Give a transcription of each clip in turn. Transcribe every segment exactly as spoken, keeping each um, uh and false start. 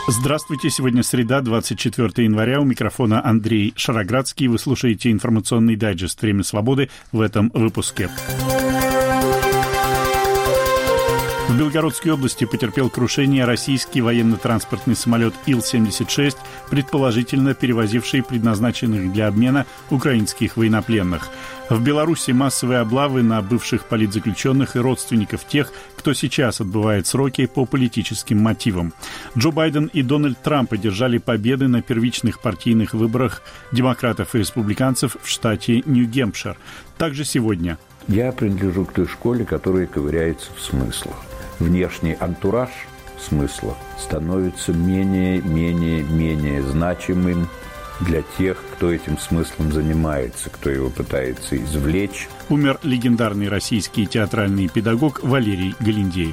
Здравствуйте, сегодня среда, двадцать четвёртого января, у микрофона Андрей Шароградский. Вы слушаете информационный дайджест «Время свободы» в этом выпуске. В Белгородской области потерпел крушение российский военно-транспортный самолет Ил семьдесят шесть, предположительно перевозивший предназначенных для обмена украинских военнопленных. В Беларуси массовые облавы на бывших политзаключенных и родственников тех, кто сейчас отбывает сроки по политическим мотивам. Джо Байден и Дональд Трамп одержали победы на первичных партийных выборах демократов и республиканцев в штате Нью-Гэмпшир. Также сегодня. Я принадлежу к той школе, которая ковыряется в смыслах. Внешний антураж смысла становится менее, менее, менее значимым для тех, кто этим смыслом занимается, кто его пытается извлечь. Умер легендарный российский театральный педагог Валерий Галиндеев.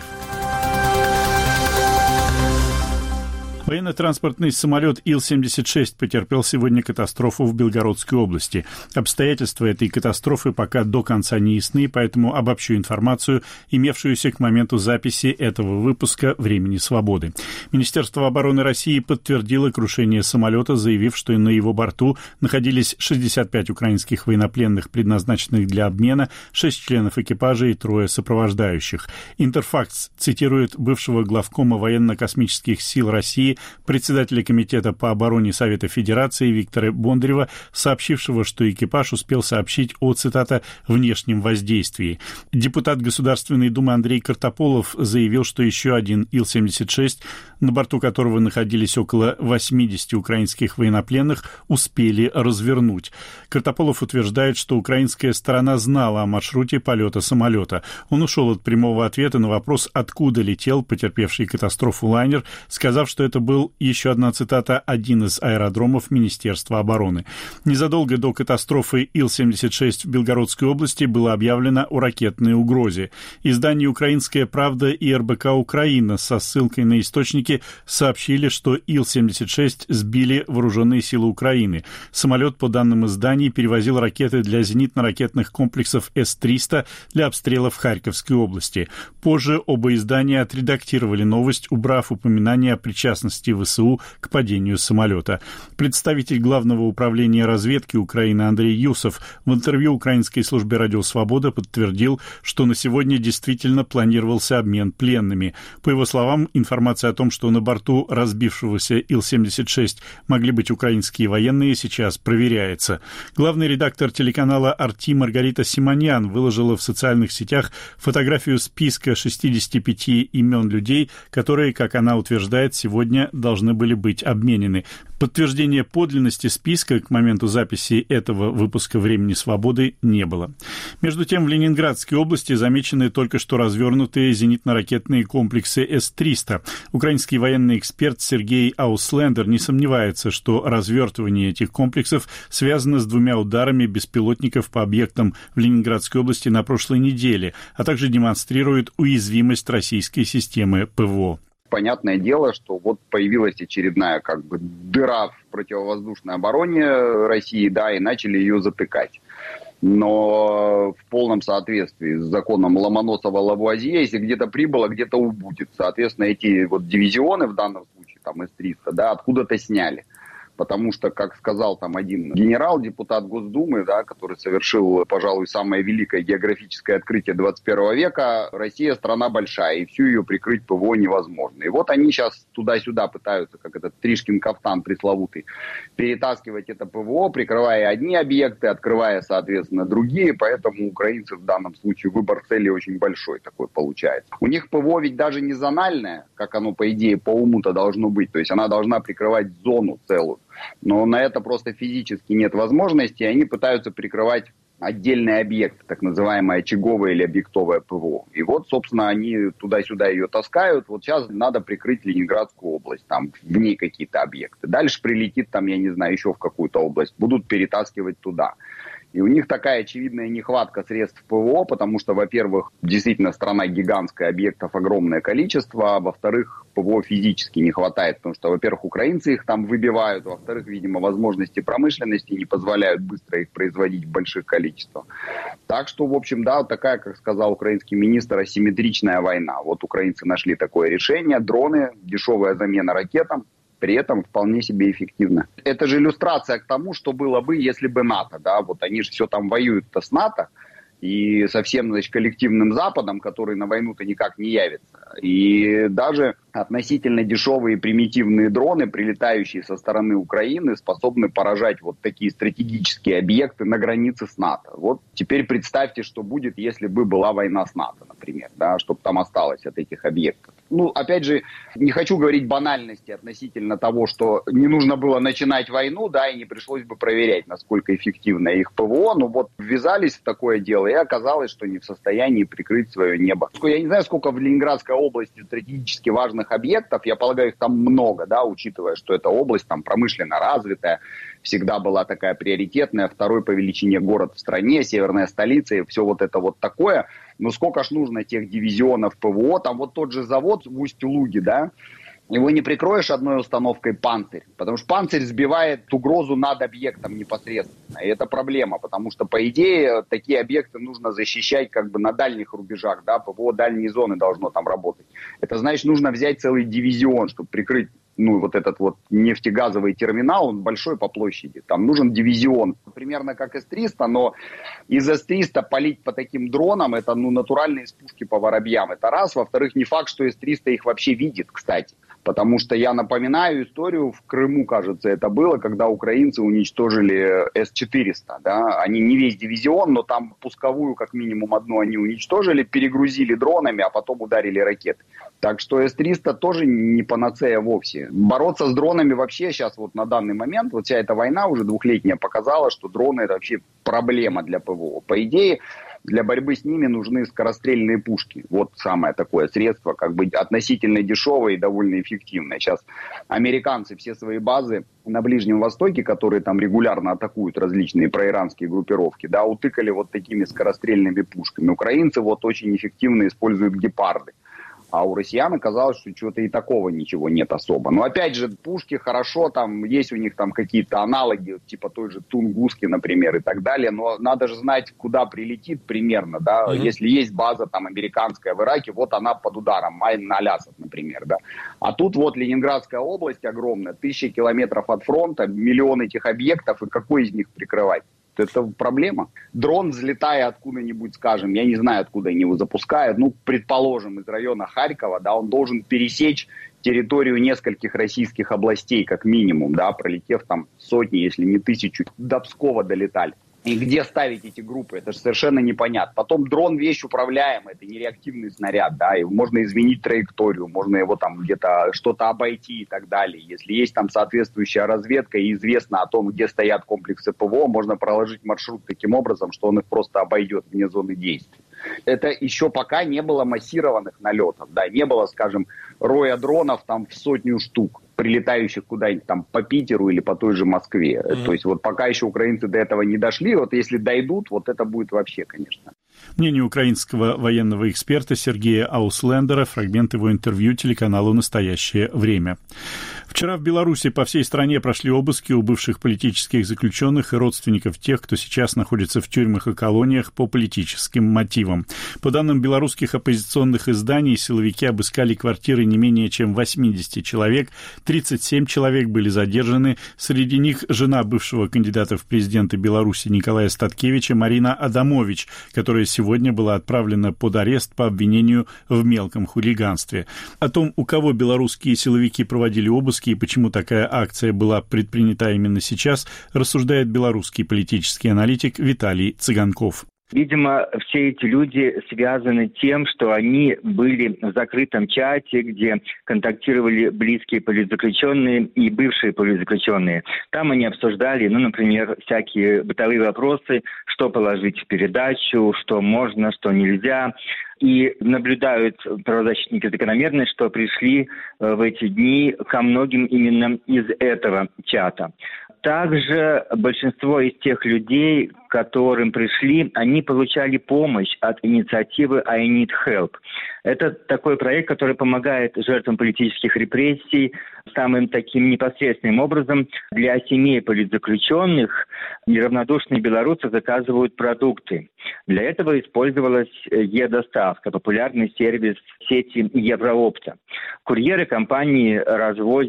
Военно-транспортный самолет Ил семьдесят шесть потерпел сегодня катастрофу в Белгородской области. Обстоятельства этой катастрофы пока до конца не ясны, поэтому обобщу информацию, имевшуюся к моменту записи этого выпуска «Времени свободы». Министерство обороны России подтвердило крушение самолета, заявив, что на его борту находились шестьдесят пять украинских военнопленных, предназначенных для обмена, шесть членов экипажа и трое сопровождающих. Интерфакс цитирует бывшего главкома военно-космических сил России, председателя Комитета по обороне Совета Федерации Виктора Бондарева, сообщившего, что экипаж успел сообщить о, цитата, «внешнем воздействии». Депутат Государственной Думы Андрей Картополов заявил, что еще один Ил семьдесят шесть, на борту которого находились около восемьдесят украинских военнопленных, успели развернуть. Картополов утверждает, что украинская сторона знала о маршруте полета самолета. Он ушел от прямого ответа на вопрос, откуда летел потерпевший катастрофу лайнер, сказав, что это был, еще одна цитата, один из аэродромов Министерства обороны. Незадолго до катастрофы Ил семьдесят шесть в Белгородской области было объявлено о ракетной угрозе. Издание «Украинская правда» и эр бэ ка «Украина» со ссылкой на источники сообщили, что Ил семьдесят шесть сбили вооруженные силы Украины. Самолет, по данным изданий, перевозил ракеты для зенитно-ракетных комплексов эс триста для обстрелов Харьковской области. Позже оба издания отредактировали новость, убрав упоминание о причастности вэ эс у к падению самолета. Представитель Главного управления разведки Украины Андрей Юсов в интервью украинской службе «Радио Свобода» подтвердил, что на сегодня действительно планировался обмен пленными. По его словам, информация о том, что на борту разбившегося Ил семьдесят шесть могли быть украинские военные, сейчас проверяется. Главный редактор телеканала «Арти» Маргарита Симоньян выложила в социальных сетях фотографию списка шестидесяти пяти имен людей, которые, как она утверждает, сегодня должны были быть обменены. Подтверждения подлинности списка к моменту записи этого выпуска «Времени свободы» не было. Между тем, в Ленинградской области замечены только что развернутые зенитно-ракетные комплексы эс триста. Украинский военный эксперт Сергей Ауслендер не сомневается, что развертывание этих комплексов связано с двумя ударами беспилотников по объектам в Ленинградской области на прошлой неделе, а также демонстрирует уязвимость российской системы пэ вэ о. Понятное дело, что вот появилась очередная как бы дыра в противовоздушной обороне России, да, и начали ее затыкать. Но в полном соответствии с законом Ломоносова-Лавуазье, если где-то прибыло, где-то убудет. Соответственно, эти вот дивизионы, в данном случае, там эс триста, да, откуда-то сняли. Потому что, как сказал там один генерал, депутат Госдумы, да, который совершил, пожалуй, самое великое географическое открытие двадцать первого века, Россия страна большая, и всю ее прикрыть пэ вэ о невозможно. И вот они сейчас туда-сюда пытаются, как этот Тришкин кафтан пресловутый, перетаскивать это пэ вэ о, прикрывая одни объекты, открывая, соответственно, другие, поэтому у украинцев в данном случае выбор цели очень большой такой получается. У них пэ вэ о ведь даже не зональное, как оно, по идее, по уму-то должно быть, то есть она должна прикрывать зону целую. Но на это просто физически нет возможности, и они пытаются прикрывать отдельный объект, так называемое очаговое или объектовое пэ вэ о. И вот, собственно, они туда-сюда ее таскают. Вот сейчас надо прикрыть Ленинградскую область, там в ней какие-то объекты. Дальше прилетит там, я не знаю, еще в какую-то область, будут перетаскивать туда. И у них такая очевидная нехватка средств пэ вэ о, потому что, во-первых, действительно страна гигантская, объектов огромное количество, а во-вторых, пэ вэ о физически не хватает, потому что, во-первых, украинцы их там выбивают, во-вторых, видимо, возможности промышленности не позволяют быстро их производить в больших количествах. Так что, в общем, да, вот такая, как сказал украинский министр, асимметричная война. Вот украинцы нашли такое решение, дроны, дешевая замена ракетам. при этом вполне себе эффективно. Это же иллюстрация к тому, что было бы, если бы НАТО, да, вот они же все там воюют-то с НАТО, и со всем, значит, коллективным Западом, который на войну-то никак не явится. И даже относительно дешевые примитивные дроны, прилетающие со стороны Украины, способны поражать вот такие стратегические объекты на границе с НАТО. Вот теперь представьте, что будет, если бы была война с НАТО, например, да, чтобы там осталось от этих объектов. Ну, опять же, не хочу говорить банальности относительно того, что не нужно было начинать войну, да, и не пришлось бы проверять, насколько эффективно их ПВО, но вот ввязались в такое дело, и оказалось, что не в состоянии прикрыть свое небо. Я не знаю, сколько в Ленинградской области стратегически важных объектов, я полагаю, их там много, да, учитывая, что эта область там промышленно развитая, всегда была такая приоритетная, второй по величине город в стране, северная столица и все вот это вот такое. Но сколько ж нужно тех дивизионов ПВО, там вот тот же завод в Усть-Луге, да, его не прикроешь одной установкой «Панцирь», потому что «Панцирь» сбивает угрозу над объектом непосредственно, и это проблема, потому что, по идее, такие объекты нужно защищать как бы на дальних рубежах, да, ПВО дальней зоны должно там работать. Это значит, нужно взять целый дивизион, чтобы прикрыть, ну, вот этот вот нефтегазовый терминал, он большой по площади, там нужен дивизион, примерно как эс триста, но из эс триста палить по таким дронам, это, ну, натуральные пушки по воробьям, это раз, во-вторых, не факт, что эс триста их вообще видит, кстати. Потому что я напоминаю историю, в Крыму, кажется, это было, когда украинцы уничтожили эс четыреста. Да? Они не весь дивизион, но там пусковую, как минимум одну, они уничтожили, перегрузили дронами, а потом ударили ракеты. Так что эс триста тоже не панацея вовсе. Бороться с дронами вообще сейчас вот на данный момент, вот вся эта война уже двухлетняя показала, что дроны это вообще проблема для ПВО. По идее, для борьбы с ними нужны скорострельные пушки. Вот самое такое средство, как бы относительно дешевое и довольно эффективное. Сейчас американцы все свои базы на Ближнем Востоке, которые там регулярно атакуют различные проиранские группировки, да, утыкали вот такими скорострельными пушками. Украинцы вот очень эффективно используют гепарды. А у россиян оказалось, что чего-то и такого ничего нет особо. Но опять же, пушки хорошо, там есть у них там какие-то аналоги, типа той же Тунгуски, например, и так далее. Но надо же знать, куда прилетит примерно, да. Mm-hmm. Если есть база там американская в Ираке, вот она под ударом, Айн-Алясад, например, да. А тут вот Ленинградская область огромная, тысячи километров от фронта, миллион этих объектов, и какой из них прикрывать? Это проблема. Дрон, взлетая откуда-нибудь, скажем, я не знаю, откуда они его запускают, ну, предположим, из района Харькова, да, он должен пересечь территорию нескольких российских областей, как минимум, да, пролетев там сотни, если не тысячу, до Пскова долетали. И где ставить эти группы, это же совершенно непонятно. Потом дрон вещь управляемая, это не реактивный снаряд, да, и можно изменить траекторию, можно его там где-то что-то обойти и так далее. Если есть там соответствующая разведка и известно о том, где стоят комплексы ПВО, можно проложить маршрут таким образом, что он их просто обойдет вне зоны действия. Это еще пока не было массированных налетов, да, не было, скажем, роя дронов там в сотню штук, прилетающих куда-нибудь там по Питеру или по той же Москве. Mm-hmm. То есть вот пока еще украинцы до этого не дошли, вот если дойдут, вот это будет вообще, конечно. Мнение украинского военного эксперта Сергея Ауслендера, фрагмент его интервью телеканалу «Настоящее время». Вчера в Беларуси по всей стране прошли обыски у бывших политических заключенных и родственников тех, кто сейчас находится в тюрьмах и колониях по политическим мотивам. По данным белорусских оппозиционных изданий, силовики обыскали квартиры не менее чем восемьдесят человек, тридцать семь человек были задержаны, среди них жена бывшего кандидата в президенты Беларуси Николая Статкевича Марина Адамович, которая сегодня была отправлена под арест по обвинению в мелком хулиганстве. О том, у кого белорусские силовики проводили обыски и почему такая акция была предпринята именно сейчас, рассуждает белорусский политический аналитик Виталий Цыганков. Видимо, все эти люди связаны тем, что они были в закрытом чате, где контактировали близкие политзаключенные и бывшие политзаключенные. Там они обсуждали, ну, например, всякие бытовые вопросы, что положить в передачу, что можно, что нельзя. И наблюдают правозащитники закономерность, что пришли в эти дни ко многим именно из этого чата. Также большинство из тех людей, к которым пришли, они получали помощь от инициативы I Need Help. Это такой проект, который помогает жертвам политических репрессий самым таким непосредственным образом. Для семей политзаключенных неравнодушные белорусы заказывают продукты. Для этого использовалась Е-доставка, популярный сервис сети Евроопта. Курьеры компании развозят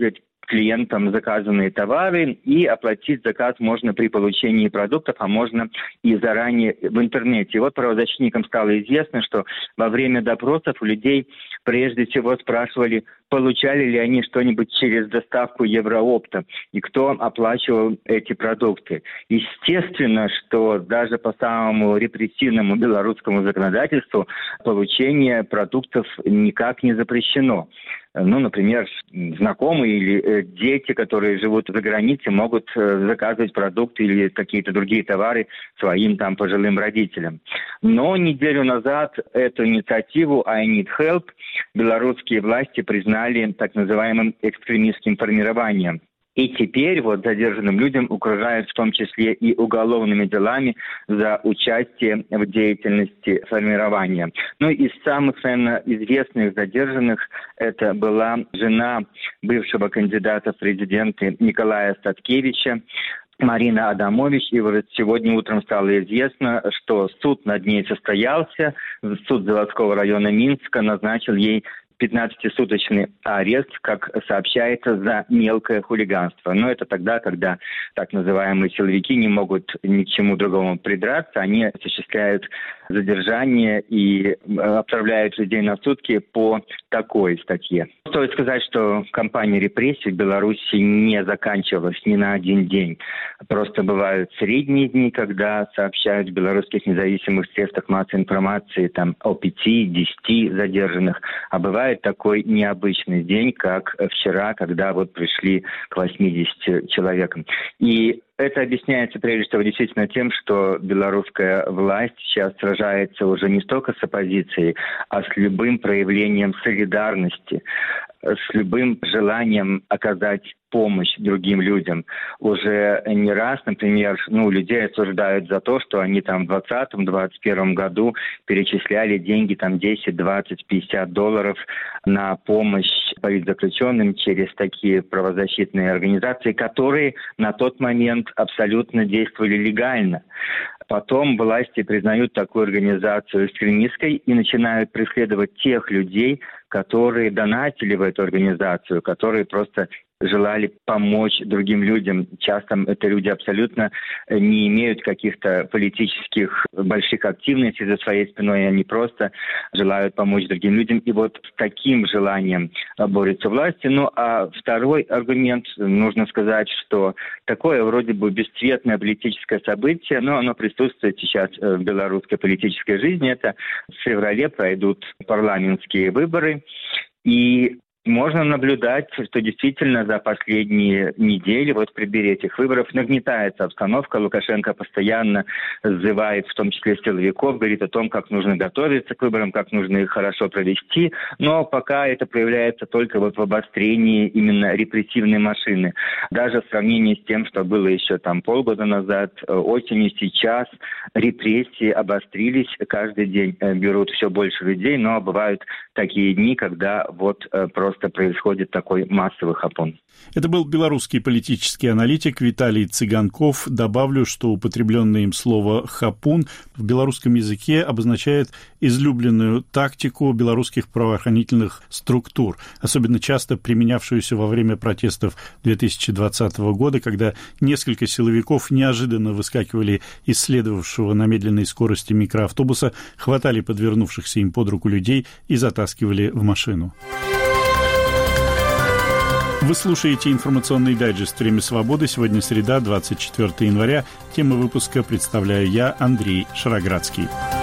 клиентам заказанные товары, и оплатить заказ можно при получении продуктов, а можно и заранее в интернете. И вот правозащитникам стало известно, что во время допросов у людей прежде всего спрашивали, получали ли они что-нибудь через доставку Евроопта и кто оплачивал эти продукты. Естественно, что даже по самому репрессивному белорусскому законодательству получение продуктов никак не запрещено. Ну, например, знакомые или э, дети, которые живут за границей, могут э, заказывать продукты или какие-то другие товары своим там пожилым родителям. Но неделю назад эту инициативу «I need help» белорусские власти признали так называемым экстремистским формированием. И теперь вот задержанным людям угрожают в том числе и уголовными делами за участие в деятельности формирования. Ну, из самых, наверное, известных задержанных это была жена бывшего кандидата в президенты Николая Статкевича, Марина Адамович, и вот сегодня утром стало известно, что суд над ней состоялся. Суд заводского района Минска назначил ей пятнадцатисуточный арест, как сообщается, за мелкое хулиганство. Но это тогда, когда так называемые силовики не могут ни к чему другому придраться, они осуществляют задержание и отправляют людей на сутки по такой статье. Стоит сказать, что кампания репрессий в Беларуси не заканчивалась ни на один день. Просто бывают средние дни, когда сообщают в белорусских независимых средствах массовой информации там, о пяти-десяти задержанных, а бывает такой необычный день, как вчера, когда вот пришли к восьмидесяти человекам. И это объясняется прежде всего действительно тем, что белорусская власть сейчас сражается уже не столько с оппозицией, а с любым проявлением солидарности, с любым желанием оказать помощь другим людям. Уже не раз, например, ну, людей осуждают за то, что они там в двадцатом-двадцать первом году перечисляли деньги там десять, двадцать, пятьдесят долларов на помощь политзаключенным через такие правозащитные организации, которые на тот момент абсолютно действовали легально. Потом власти признают такую организацию экстремистской и начинают преследовать тех людей, которые донатили в эту организацию, которые просто желали помочь другим людям. Часто это люди абсолютно не имеют каких-то политических больших активностей за своей спиной, они просто желают помочь другим людям. И вот с таким желанием борются власти. Ну, а второй аргумент, нужно сказать, что такое вроде бы бесцветное политическое событие, но оно присутствует сейчас в белорусской политической жизни. Это в феврале пройдут парламентские выборы, и можно наблюдать, что действительно за последние недели, вот в преддверии этих выборов, нагнетается обстановка. Лукашенко постоянно сзывает, в том числе силовиков, говорит о том, как нужно готовиться к выборам, как нужно их хорошо провести. Но пока это проявляется только вот в обострении именно репрессивной машины. Даже в сравнении с тем, что было еще там полгода назад, осенью, сейчас репрессии обострились. Каждый день берут все больше людей, но бывают такие дни, когда вот просто происходит такой массовый хапун. Это был белорусский политический аналитик Виталий Цыганков. Добавлю, что употребленное им слово «хапун» в белорусском языке обозначает излюбленную тактику белорусских правоохранительных структур, особенно часто применявшуюся во время протестов две тысячи двадцатого года, когда несколько силовиков неожиданно выскакивали из следовавшего на медленной скорости микроавтобуса, хватали подвернувшихся им под руку людей и затаскивали в машину. Вы слушаете информационный дайджест «Время свободы». Сегодня среда, двадцать четвёртого января. Тему выпуска представляю я, Андрей Шароградский.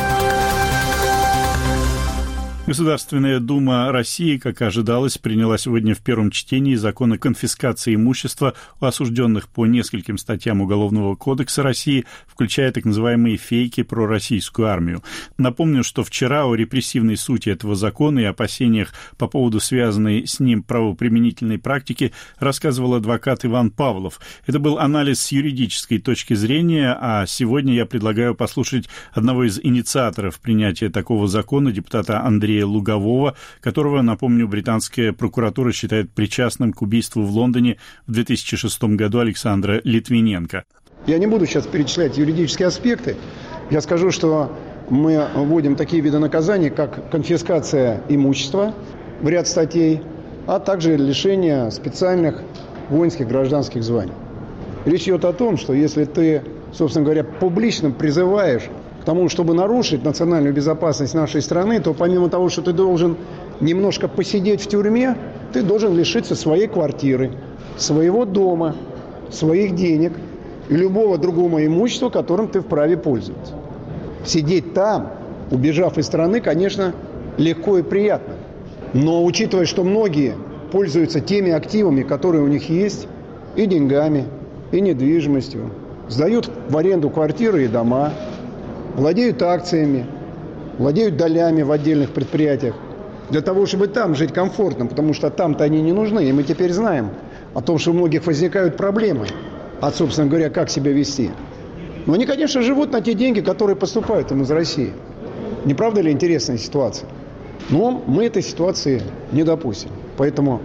Государственная Дума России, как и ожидалось, приняла сегодня в первом чтении закон о конфискации имущества у осужденных по нескольким статьям Уголовного кодекса России, включая так называемые фейки про российскую армию. Напомню, что вчера о репрессивной сути этого закона и опасениях по поводу связанной с ним правоприменительной практики рассказывал адвокат Иван Павлов. Это был анализ с юридической точки зрения, а сегодня я предлагаю послушать одного из инициаторов принятия такого закона, депутата Андрея Лугового, которого, напомню, британская прокуратура считает причастным к убийству в Лондоне в две тысячи шестом году Александра Литвиненко. Я не буду сейчас перечислять юридические аспекты. Я скажу, что мы вводим такие виды наказаний, как конфискация имущества в ряд статей, а также лишение специальных воинских, гражданских званий. Речь идет о том, что если ты, собственно говоря, публично призываешь к тому, чтобы нарушить национальную безопасность нашей страны, то помимо того, что ты должен немножко посидеть в тюрьме, ты должен лишиться своей квартиры, своего дома, своих денег и любого другого имущества, которым ты вправе пользоваться. Сидеть там, убежав из страны, конечно, легко и приятно. Но учитывая, что многие пользуются теми активами, которые у них есть, и деньгами, и недвижимостью, сдают в аренду квартиры и дома, владеют акциями, владеют долями в отдельных предприятиях, для того, чтобы там жить комфортно, потому что там-то они не нужны. И мы теперь знаем о том, что у многих возникают проблемы, а, собственно говоря, как себя вести. Но они, конечно, живут на те деньги, которые поступают им из России. Не правда ли интересная ситуация? Но мы этой ситуации не допустим. Поэтому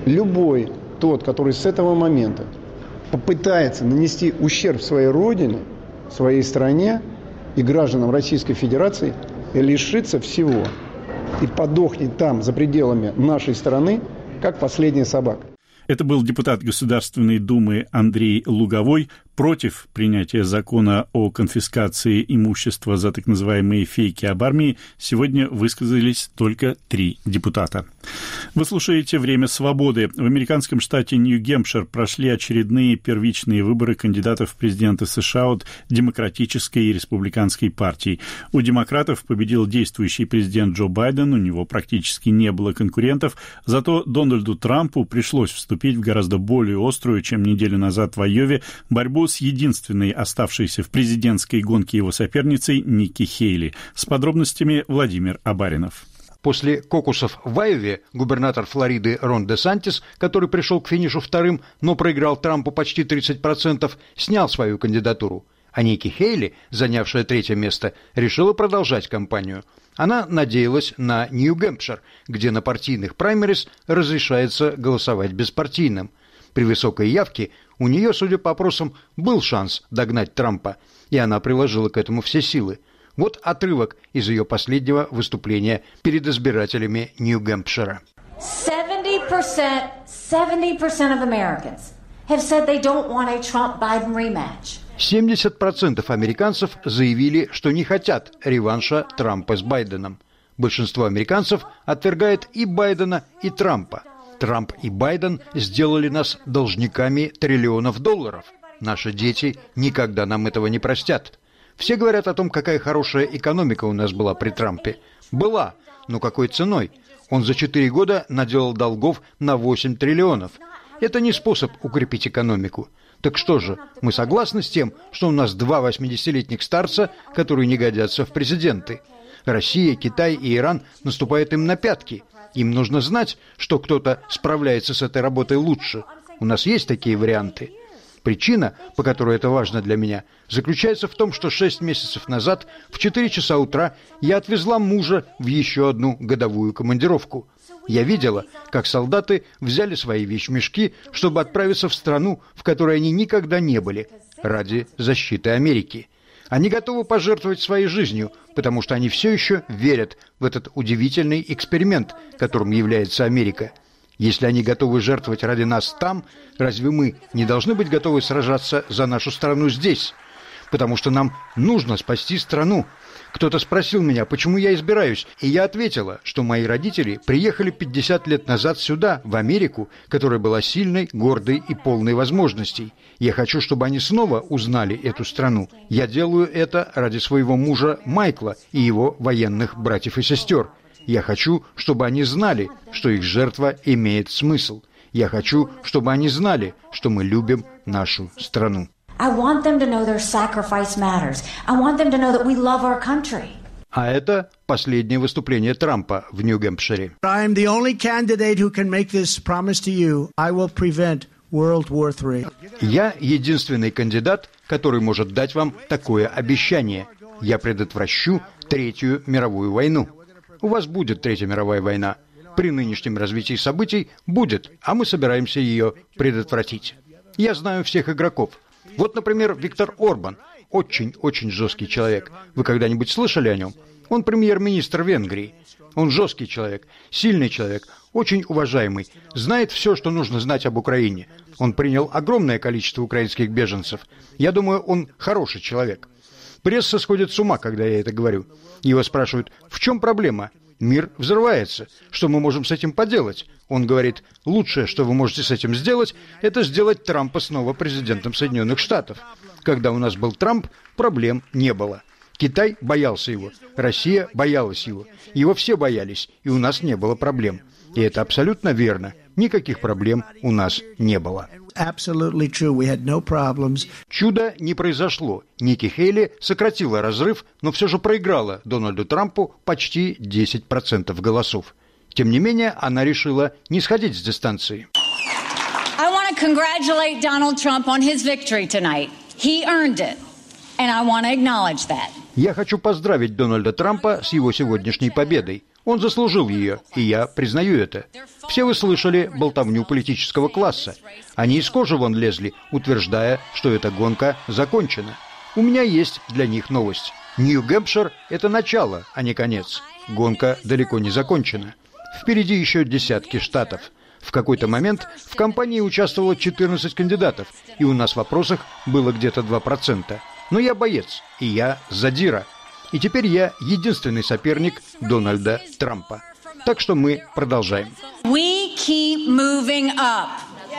любой тот, который с этого момента попытается нанести ущерб своей родине, своей стране и гражданам Российской Федерации, лишится всего и подохнет там, за пределами нашей страны, как последняя собака. Это был депутат Государственной Думы Андрей Луговой. Против принятия закона о конфискации имущества за так называемые фейки об армии сегодня высказались только три депутата. Вы слушаете «Время свободы». В американском штате Нью-Гэмпшир прошли очередные первичные выборы кандидатов в президенты США от Демократической и Республиканской партий. У демократов победил действующий президент Джо Байден, у него практически не было конкурентов, зато Дональду Трампу пришлось вступить в гораздо более острую, чем неделю назад в Айове, борьбу с единственной оставшейся в президентской гонке его соперницей Никки Хейли. С подробностями Владимир Абаринов. После кокусов в Айове губернатор Флориды Рон Де Сантис, который пришел к финишу вторым, но проиграл Трампу почти тридцать процентов, снял свою кандидатуру. А Никки Хейли, занявшая третье место, решила продолжать кампанию. Она надеялась на Нью-Гэмпшир, где на партийных праймерис разрешается голосовать беспартийным. При высокой явке у нее, судя по опросам, был шанс догнать Трампа, и она приложила к этому все силы. Вот отрывок из ее последнего выступления перед избирателями Нью-Гэмпшира. seventy percent, seventy percent of Americans have said they don't want a Trump-Biden rematch. семьдесят процентов американцев заявили, что не хотят реванша Трампа с Байденом. Большинство американцев отвергает и Байдена, и Трампа. Трамп и Байден сделали нас должниками триллионов долларов. Наши дети никогда нам этого не простят. Все говорят о том, какая хорошая экономика у нас была при Трампе. Была, но какой ценой? Он за четыре года наделал долгов на восемь триллионов. Это не способ укрепить экономику. Так что же, мы согласны с тем, что у нас два восьмидесятилетних старца, которые не годятся в президенты? Россия, Китай и Иран наступают им на пятки. Им нужно знать, что кто-то справляется с этой работой лучше. У нас есть такие варианты. Причина, по которой это важно для меня, заключается в том, что шесть месяцев назад в четыре часа утра я отвезла мужа в еще одну годовую командировку. Я видела, как солдаты взяли свои вещмешки, чтобы отправиться в страну, в которой они никогда не были, ради защиты Америки. Они готовы пожертвовать своей жизнью, потому что они все еще верят в этот удивительный эксперимент, которым является Америка. Если они готовы жертвовать ради нас там, разве мы не должны быть готовы сражаться за нашу страну здесь? Потому что нам нужно спасти страну. Кто-то спросил меня, почему я избираюсь, и я ответила, что мои родители приехали пятьдесят лет назад сюда, в Америку, которая была сильной, гордой и полной возможностей. Я хочу, чтобы они снова узнали эту страну. Я делаю это ради своего мужа Майкла и его военных братьев и сестер. Я хочу, чтобы они знали, что их жертва имеет смысл. Я хочу, чтобы они знали, что мы любим нашу страну. I want them to know their sacrifice matters. I want them to know that we love our country. А это последнее выступление Трампа в Нью-Гэмпшире. I am the only candidate who can make this promise to you. I will prevent World War Three. Я единственный кандидат, который может дать вам такое обещание. Я предотвращу Третью мировую войну. У вас будет Третья мировая война. При нынешнем развитии событий будет, а мы собираемся ее предотвратить. Я знаю всех игроков. Вот, например, Виктор Орбан. Очень-очень жесткий человек. Вы когда-нибудь слышали о нем? Он премьер-министр Венгрии. Он жесткий человек, сильный человек. очень уважаемый, знает все, что нужно знать об Украине. Он принял огромное количество украинских беженцев. Я думаю, он хороший человек. Пресса сходит с ума, когда я это говорю. Его спрашивают, в чем проблема? Мир взрывается. Что мы можем с этим поделать? Он говорит, лучшее, что вы можете с этим сделать, это сделать Трампа снова президентом Соединенных Штатов. Когда у нас был Трамп, проблем не было. Китай боялся его, Россия боялась его. Его все боялись, и у нас не было проблем. И это абсолютно верно. Никаких проблем у нас не было. Чудо не произошло. Ники Хейли сократила разрыв, но все же проиграла Дональду Трампу почти десять процентов голосов. Тем не менее, она решила не сходить с дистанции. I want to congratulate Donald Trump on his victory tonight. He earned it, and I want to acknowledge that. Я хочу поздравить Дональда Трампа с его сегодняшней победой. Он заслужил ее, и я признаю это. Все вы слышали болтовню политического класса. Они из кожи вон лезли, утверждая, что эта гонка закончена. У меня есть для них новость. Нью-Гэмпшир – это начало, а не конец. Гонка далеко не закончена. Впереди еще десятки штатов. В какой-то момент в кампании участвовало четырнадцать кандидатов, и у нас в вопросах было где-то два процента. Но я боец, и я задира. И теперь я единственный соперник Дональда Трампа. Так что мы продолжаем. We keep moving up.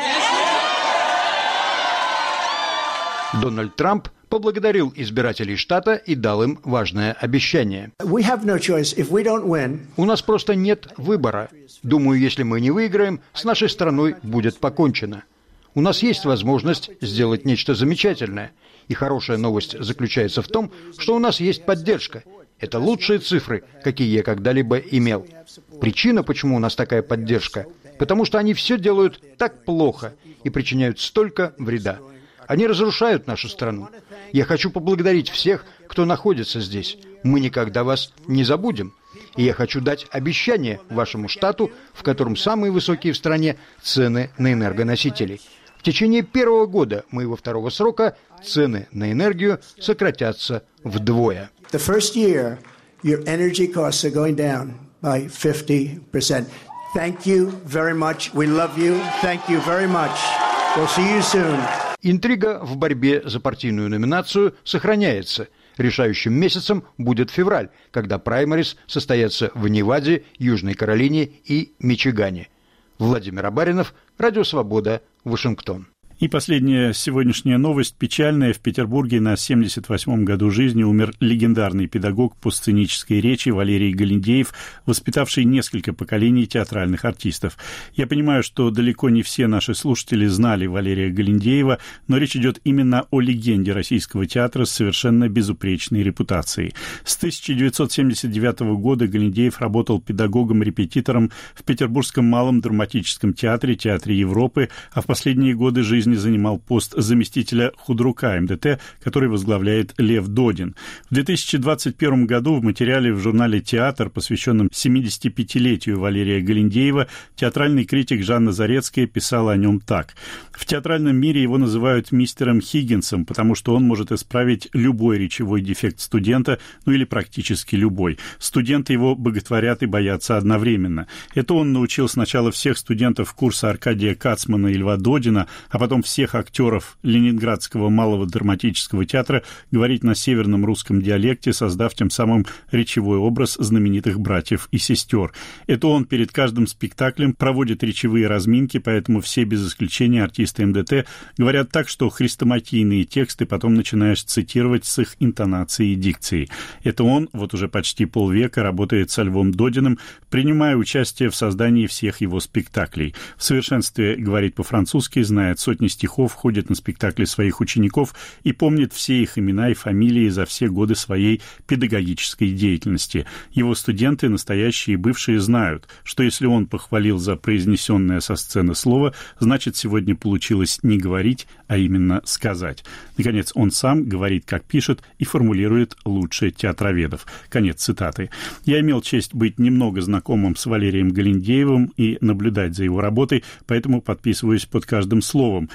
Дональд Трамп поблагодарил избирателей штата и дал им важное обещание. We have no choice. If we don't win... У нас просто нет выбора. Думаю, если мы не выиграем, с нашей страной будет покончено. У нас есть возможность сделать нечто замечательное. И хорошая новость заключается в том, что у нас есть поддержка. Это лучшие цифры, какие я когда-либо имел. Причина, почему у нас такая поддержка, потому что они все делают так плохо и причиняют столько вреда. Они разрушают нашу страну. Я хочу поблагодарить всех, кто находится здесь. Мы никогда вас не забудем. И я хочу дать обещание вашему штату, в котором самые высокие в стране цены на энергоносители. В течение первого года моего второго срока цены на энергию сократятся вдвое. The first year, your energy costs are going down by fifty percent. Thank you very much. We love you. Thank you very much. We'll see you soon. Интрига в борьбе за партийную номинацию сохраняется. Решающим месяцем будет февраль, когда праймерис состоятся в Неваде, Южной Каролине и Мичигане. Владимир Абаринов, Радио Свобода, Вашингтон. И последняя сегодняшняя новость печальная. В Петербурге на семьдесят восьмом году жизни умер легендарный педагог по сценической речи Валерий Галиндеев, воспитавший несколько поколений театральных артистов. Я понимаю, что далеко не все наши слушатели знали Валерия Галиндеева, но речь идет именно о легенде российского театра с совершенно безупречной репутацией. С тысяча девятьсот семьдесят девятого года Галиндеев работал педагогом-репетитором в Петербургском малом драматическом театре, Театре Европы, а в последние годы жизни занимал пост заместителя худрука эм дэ тэ, который возглавляет Лев Додин. В две тысячи двадцать первом году в материале в журнале «Театр», посвященном семидесятипятилетию Валерия Галиндеева, театральный критик Жанна Зарецкая писала о нем так. В театральном мире его называют мистером Хиггинсом, потому что он может исправить любой речевой дефект студента, ну или практически любой. Студенты его боготворят и боятся одновременно. Это он научил сначала всех студентов курса Аркадия Кацмана и Льва Додина, а потом всех актеров Ленинградского малого драматического театра говорить на северном русском диалекте, создав тем самым речевой образ знаменитых братьев и сестер. Это он перед каждым спектаклем проводит речевые разминки, поэтому все без исключения артисты эм дэ тэ говорят так, что хрестоматийные тексты потом начинаешь цитировать с их интонацией и дикцией. Это он вот уже почти полвека работает со Львом Додиным, принимая участие в создании всех его спектаклей. В совершенстве говорит по-французски, знает сотни стихов, ходит на спектакли своих учеников и помнит все их имена и фамилии за все годы своей педагогической деятельности. Его студенты, настоящие и бывшие, знают, что если он похвалил за произнесенное со сцены слово, значит, сегодня получилось не говорить, а именно сказать. Наконец, он сам говорит, как пишет, и формулирует лучше театроведов. Конец цитаты. Я имел честь быть немного знакомым с Валерием Галиндеевым и наблюдать за его работой, поэтому подписываюсь под каждым словом.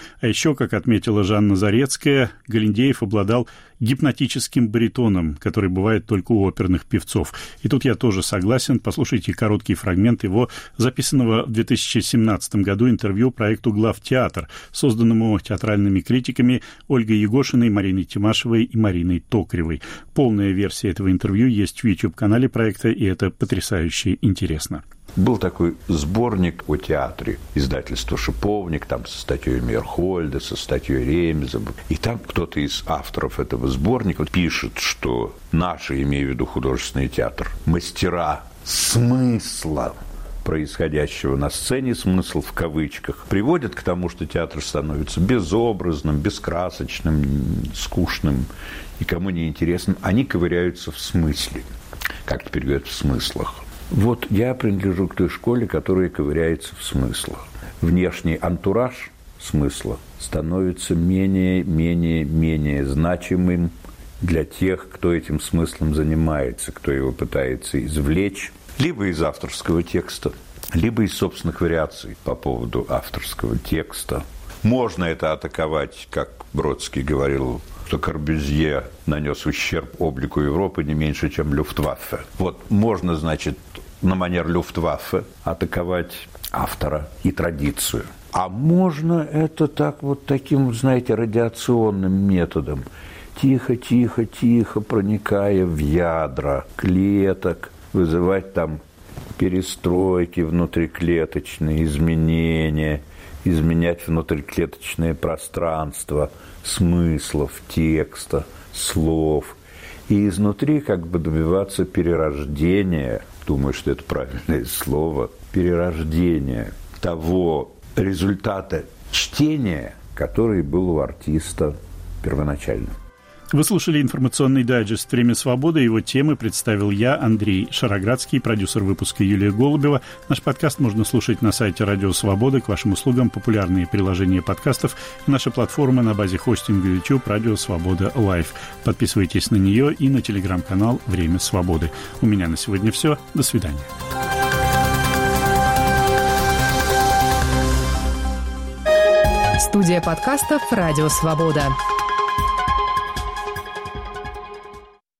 А еще, как отметила Жанна Зарецкая, Галиндеев обладал гипнотическим баритоном, который бывает только у оперных певцов. И тут я тоже согласен. Послушайте короткий фрагмент его записанного в две тысячи семнадцатом году интервью проекту «Главтеатр», созданному театральными критиками Ольгой Егошиной, Мариной Тимашевой и Мариной Токаревой. Полная версия этого интервью есть в YouTube-канале проекта, и это потрясающе интересно. Был такой сборник о театре, издательство «Шиповник», там со статьей Мейерхольда, со статьей Ремеза. И там кто-то из авторов этого сборника пишет, что наши, имею в виду художественный театр, мастера смысла происходящего на сцене, смысл в кавычках, приводит к тому, что театр становится безобразным, бескрасочным, скучным, никому не интересным. Они ковыряются в смысле, как теперь говорят, в смыслах. Вот я принадлежу к той школе, которая ковыряется в смыслах. Внешний антураж смысла становится менее, менее, менее значимым для тех, кто этим смыслом занимается, кто его пытается извлечь либо из авторского текста, либо из собственных вариаций по поводу авторского текста. Можно это атаковать, как Бродский говорил, что Корбюзье нанес ущерб облику Европы не меньше, чем Люфтваффе. Вот можно, значит, на манер Люфтваффе атаковать автора и традицию. А можно это так вот таким, знаете, радиационным методом. Тихо, тихо, тихо, проникая в ядра клеток, вызывать там перестройки внутриклеточные, изменения, изменять внутриклеточное пространство смыслов, текста, слов. И изнутри как бы добиваться перерождения, думаю, что это правильное слово, перерождения того результата чтения, который был у артиста первоначально. Вы слушали информационный дайджест «Время свободы». Его темы представил я, Андрей Шароградский, продюсер выпуска Юлия Голубева. Наш подкаст можно слушать на сайте Радио Свобода. К вашим услугам популярные приложения подкастов и наша платформа на базе хостинга YouTube «Радио Свобода Лайв». Подписывайтесь на нее и на телеграм-канал «Время свободы». У меня на сегодня все. До свидания. Студия подкастов «Радио Свобода».